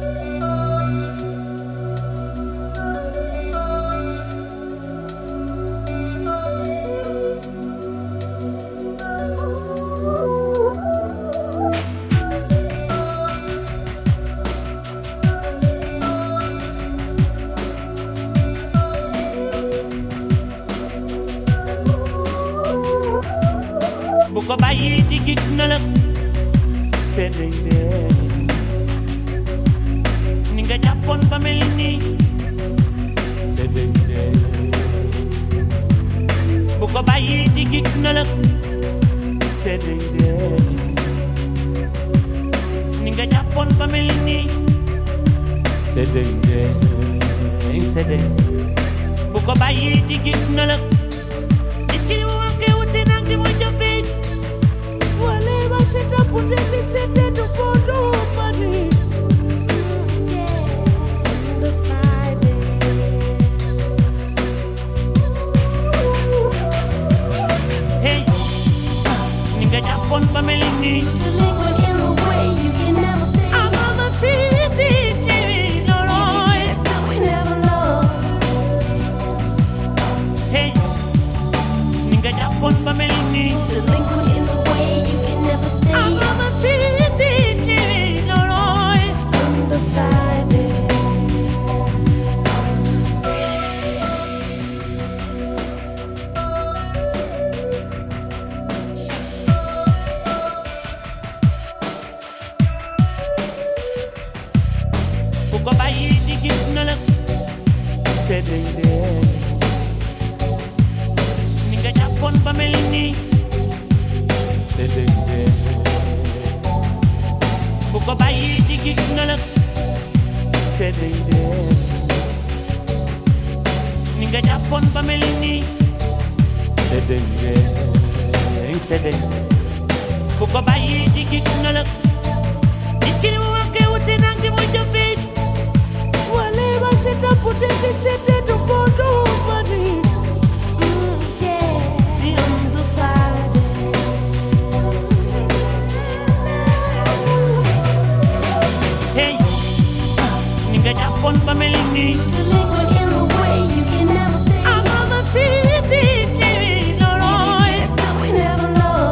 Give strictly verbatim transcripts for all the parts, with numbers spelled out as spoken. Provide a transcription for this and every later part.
Buko bayi digit na lang sedende ninga Japon pamelini sedende Buko bayi digit na lang sedende ninga Japon pamelini sedende sedende Buko bayi digit na lang dikiri wanke utenang di moja fit wale basenda puteni sende to podo money yeah the side hey ninga Japon pamelini delinquent in a way you can never think I'm on the city no no it's that we never know hey ninga Japon pamelini delinquent in a way you can never think I'm on the city no no on the side Buko bayi digit na lang sedende ninga Japon pamelini sedende Buko bayi digit na lang sedende ninga Japon pamelini sedende sedende Buko bayi digit na lang dikiri wanke utenang di moja fit wale basenda puteni sende to podo money mm, yeah the other side hey ninga Japon pamelini delinquent in a way you can never think I'm on the city no no it's that we never know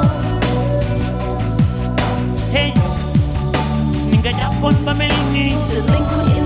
hey ninga Japon pamelini delinquent